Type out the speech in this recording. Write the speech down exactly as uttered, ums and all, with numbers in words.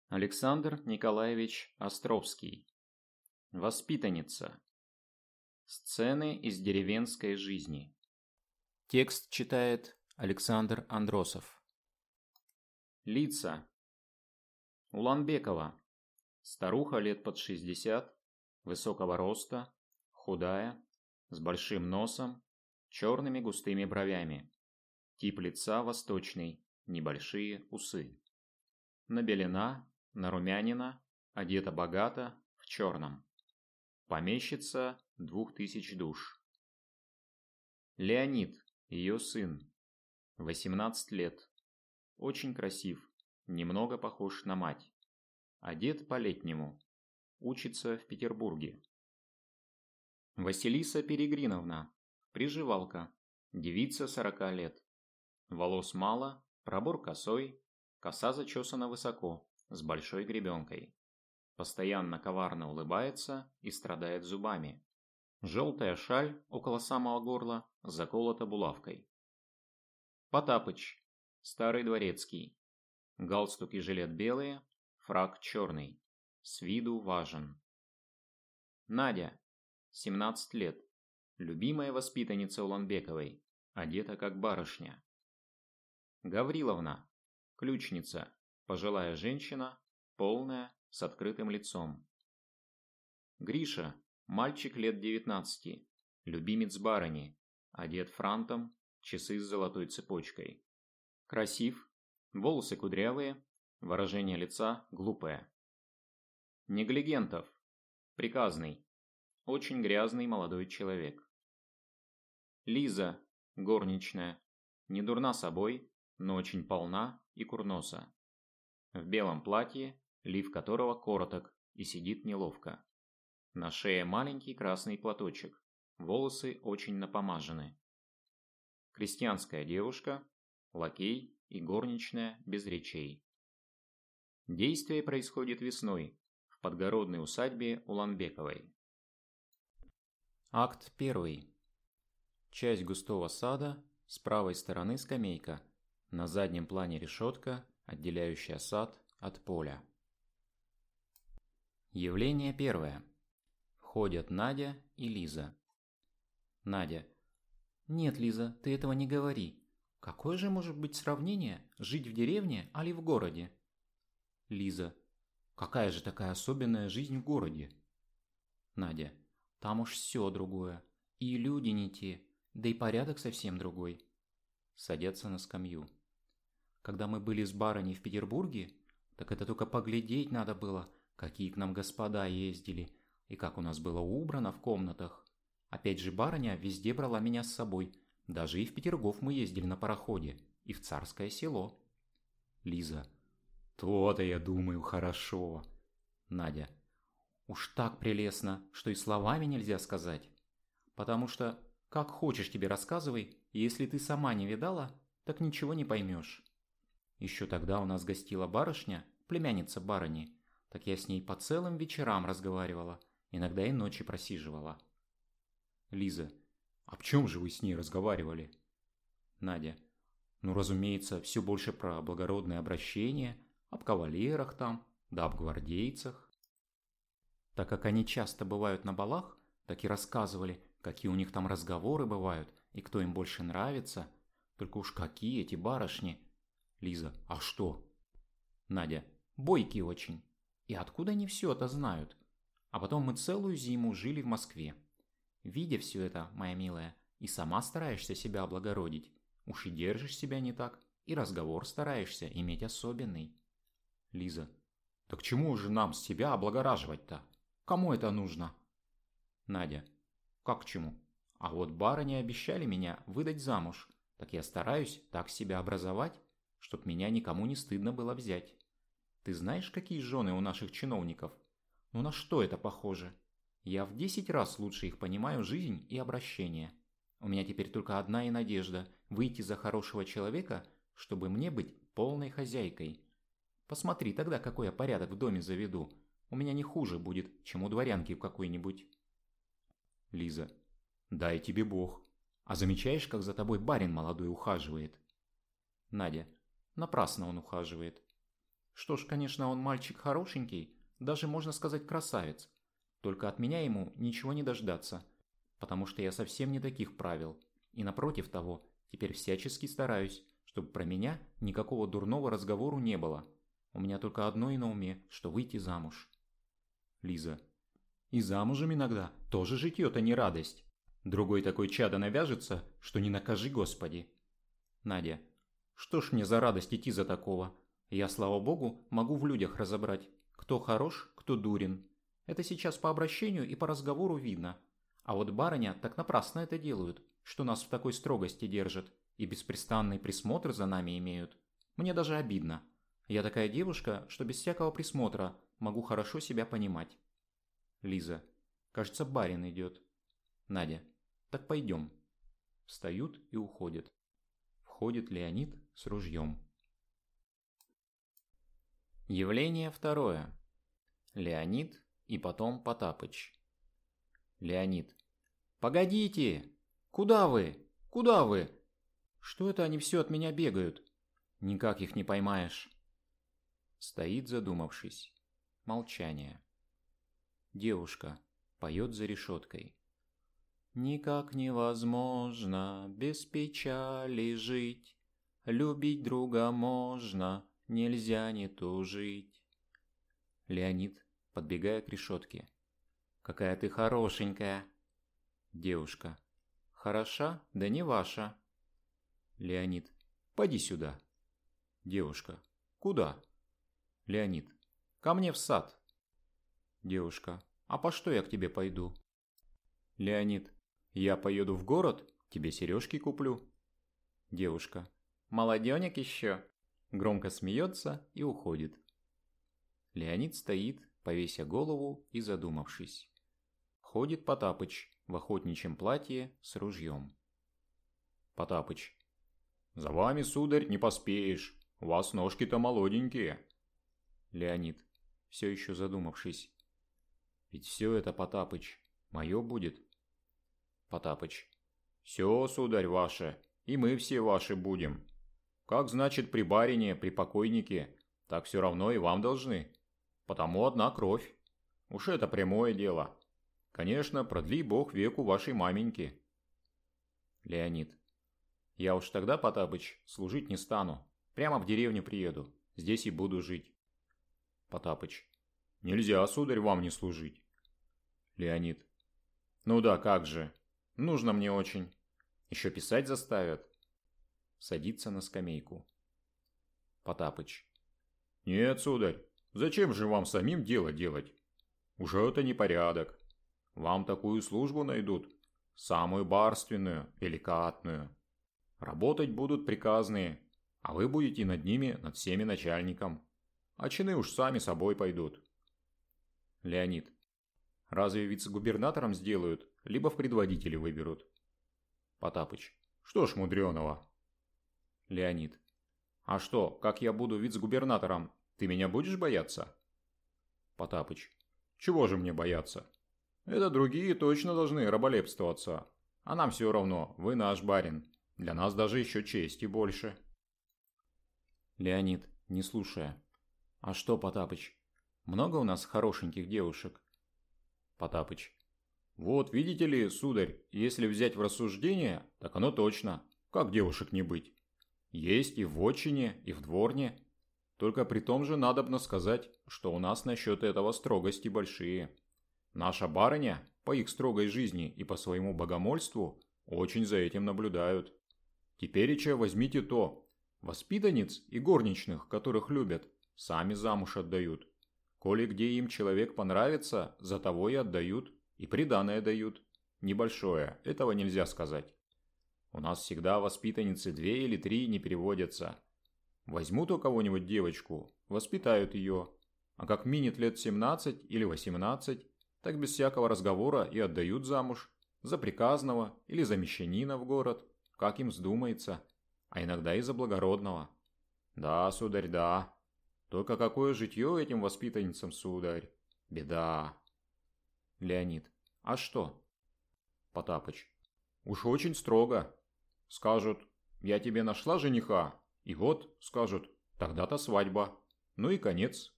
Александр Николаевич Островский. Воспитанница. Сцены из деревенской жизни. Текст читает Александр Андросов. Лица. Уланбекова. Старуха лет под шестьдесят, высокого роста, худая, с большим носом, черными густыми бровями. Тип лица восточный, небольшие усы. Набелена, нарумянина, одета богато, в черном. Помещица двух тысяч душ. Леонид, ее сын. восемнадцать лет. Очень красив, немного похож на мать. Одет по-летнему. Учится в Петербурге. Василиса Перегриновна. Приживалка. Девица сорока лет. Волос мало, пробор косой, коса зачесана высоко, с большой гребенкой. Постоянно коварно улыбается и страдает зубами. Желтая шаль около самого горла заколота булавкой. Потапыч. Старый дворецкий. Галстук и жилет белые, фрак черный. С виду важен. Надя. семнадцать лет. Любимая воспитанница Уланбековой. Одета как барышня. Гавриловна. Ключница. Пожилая женщина, полная, с открытым лицом. Гриша. Мальчик лет девятнадцати. Любимец барыни. Одет франтом, часы с золотой цепочкой. Красив. Волосы кудрявые, выражение лица глупое. Неглигентов. Приказный. Очень грязный молодой человек. Лиза. Горничная. Не дурна собой, но очень полна и курноса. В белом платье, лиф которого короток и сидит неловко. На шее маленький красный платочек, волосы очень напомажены. Крестьянская девушка, лакей и горничная без речей. Действие происходит весной в подгородной усадьбе Уланбековой. Акт первый. Часть густого сада, с правой стороны скамейка, на заднем плане решетка, отделяющая сад от поля. Явление первое. Входят Надя и Лиза. Надя. Нет, Лиза, ты этого не говори. Какое же может быть сравнение жить в деревне, али в городе? Лиза. Какая же такая особенная жизнь в городе? Надя. Там уж все другое. И люди не те, да и порядок совсем другой. Садятся на скамью. Когда мы были с барыней в Петербурге, так это только поглядеть надо было, какие к нам господа ездили, и как у нас было убрано в комнатах. Опять же барыня везде брала меня с собой, даже и в Петергоф мы ездили на пароходе, и в Царское Село. Лиза. То-то, я думаю, хорошо. Надя. Уж так прелестно, что и словами нельзя сказать. Потому что, как хочешь тебе рассказывай, если ты сама не видала, так ничего не поймешь. Еще тогда у нас гостила барышня, племянница барыни, так я с ней по целым вечерам разговаривала, иногда и ночи просиживала. Лиза. Об чем же вы с ней разговаривали? Надя. Ну, разумеется, все больше про благородное обращение, об кавалерах там, да об гвардейцах. Так как они часто бывают на балах, так и рассказывали, какие у них там разговоры бывают, и кто им больше нравится. Только уж какие эти барышни. Лиза. А что? Надя. Бойкие очень. И откуда они все это знают? А потом мы целую зиму жили в Москве. Видя все это, моя милая, и сама стараешься себя облагородить. Уж и держишь себя не так, и разговор стараешься иметь особенный. Лиза. Так чему же нам себя облагораживать-то? Кому это нужно? Надя. Как к чему? А вот барыни обещали меня выдать замуж, так я стараюсь так себя образовать, чтоб меня никому не стыдно было взять. Ты знаешь, какие жены у наших чиновников? Ну на что это похоже? Я в десять раз лучше их понимаю жизнь и обращение. У меня теперь только одна и надежда – выйти за хорошего человека, чтобы мне быть полной хозяйкой. Посмотри тогда, какой я порядок в доме заведу. У меня не хуже будет, чем у дворянки какой-нибудь. Лиза. Дай тебе Бог. А замечаешь, как за тобой барин молодой ухаживает? Надя. Напрасно он ухаживает. Что ж, конечно, он мальчик хорошенький, даже можно сказать красавец. Только от меня ему ничего не дождаться, потому что я совсем не таких правил. И напротив того, теперь всячески стараюсь, чтобы про меня никакого дурного разговору не было. У меня только одно и на уме, что выйти замуж. Лиза. И замужем иногда тоже житье-то не радость. Другой такой чадо навяжется, что не накажи Господи. Надя. Что ж мне за радость идти за такого? Я, слава богу, могу в людях разобрать, кто хорош, кто дурен. Это сейчас по обращению и по разговору видно. А вот барыня так напрасно это делают, что нас в такой строгости держат и беспрестанный присмотр за нами имеют. Мне даже обидно. Я такая девушка, что без всякого присмотра могу хорошо себя понимать. Лиза. Кажется, барин идет. Надя. Так пойдем. Встают и уходят. Входит Леонид с ружьем. Явление второе. Леонид и потом Потапыч. Леонид. Погодите! Куда вы? Куда вы? Что это они все от меня бегают? Никак их не поймаешь. Стоит, задумавшись. Молчание. Девушка поет за решеткой. Никак невозможно без печали жить. Любить друга можно, нельзя не тужить. Леонид, подбегая к решетке. Какая ты хорошенькая. Девушка. Хороша, да не ваша. Леонид. Поди сюда. Девушка. Куда? Леонид. Ко мне в сад. Девушка. А по что я к тебе пойду? Леонид. Я поеду в город, тебе сережки куплю. Девушка. Молоденек еще. Громко смеется и уходит. Леонид стоит, повеся голову и задумавшись. Ходит Потапыч в охотничьем платье с ружьем. Потапыч. За вами, сударь, не поспеешь. У вас ножки-то молоденькие. Леонид, все еще задумавшись. Ведь все это, Потапыч, мое будет. Потапыч. Все, сударь, ваше, и мы все ваши будем. Как значит при барине, при покойнике, так все равно и вам должны. Потому одна кровь. Уж это прямое дело. Конечно, продли Бог веку вашей маменьки. Леонид. Я уж тогда, Потапыч, служить не стану. Прямо в деревню приеду. Здесь и буду жить. Потапыч. Нельзя, сударь, вам не служить. Леонид. Ну да, как же. Нужно мне очень. Еще писать заставят. Садится на скамейку. Потапыч. Нет, сударь, зачем же вам самим дело делать? Уже это непорядок. Вам такую службу найдут. Самую барственную, деликатную. Работать будут приказные, а вы будете над ними, над всеми начальником. А чины уж сами собой пойдут. Леонид. Разве вице-губернатором сделают, либо в предводители выберут? Потапыч. Что ж мудреного? Леонид. А что, как я буду вице-губернатором, ты меня будешь бояться? Потапыч. Чего же мне бояться? Это другие точно должны раболепствоваться. А нам все равно, вы наш барин. Для нас даже еще чести больше. Леонид, не слушая. А что, Потапыч, много у нас хорошеньких девушек? Потапыч. Вот видите ли, сударь, если взять в рассуждение, так оно точно. Как девушек не быть? Есть и в вотчине, и в дворне. Только при том же надобно сказать, что у нас насчет этого строгости большие. Наша барыня, по их строгой жизни и по своему богомольству, очень за этим наблюдают. Тепереча возьмите то. Воспитанниц и горничных, которых любят, сами замуж отдают. Коли где им человек понравится, за того и отдают, и приданое дают. Небольшое, этого нельзя сказать. У нас всегда воспитанницы две или три не переводятся. Возьмут у кого-нибудь девочку, воспитают ее, а как минет лет семнадцать или восемнадцать, так без всякого разговора и отдают замуж, за приказного или за мещанина в город, как им вздумается, а иногда и за благородного. Да, сударь, да. Только какое житье этим воспитанницам, сударь? Беда. Леонид. А что? Потапыч. Уж очень строго. Скажут, я тебе нашла жениха, и вот, скажут, тогда-то свадьба. Ну и конец.